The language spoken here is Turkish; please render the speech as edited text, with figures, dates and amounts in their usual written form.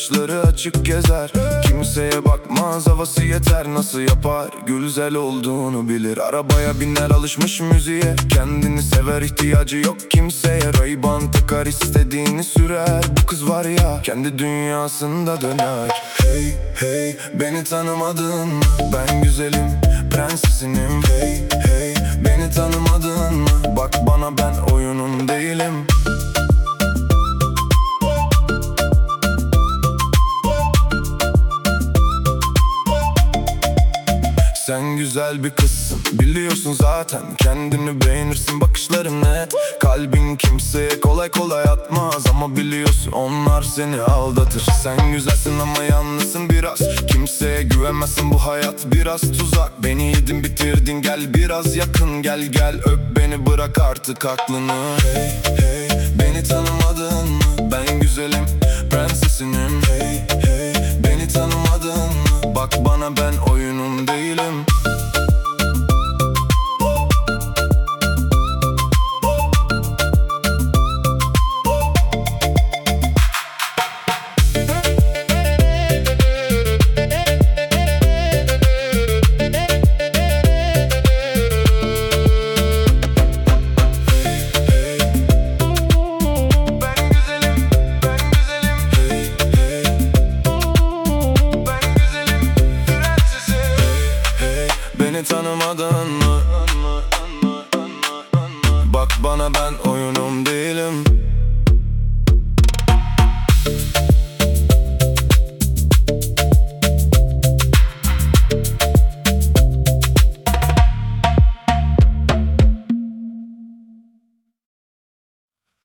saçları açık gezer. Kimseye bakmaz, havası yeter, nasıl yapar? Güzel olduğunu bilir. Arabaya biner, alışmış müziğe, kendini sever, ihtiyacı yok kimseye. Ray-Ban takar, istediğini sürer. Bu kız var ya, kendi dünyasında döner. Hey hey, beni tanımadın mı? Ben güzelim, prensesinim. Hey hey, beni tanımadın mı? Bak bana, ben oyunun değilim. Sen güzel bir kızsın, biliyorsun zaten. Kendini beğenirsin, bakışların net. Kalbin kimseye kolay kolay atmaz, ama biliyorsun onlar seni aldatır. Sen güzelsin ama yalnızsın biraz. Kimseye güvenmezsin, bu hayat biraz tuzak. Beni yedin bitirdin, gel biraz yakın. Gel gel öp beni, bırak artık aklını. Hey hey, beni tanımadın mı? Ben güzelim, prensesinim. Hey hey, beni tanımadın mı? Bak bana, ben oyunun değilim. Beni tanımadın mı? Bak bana, ben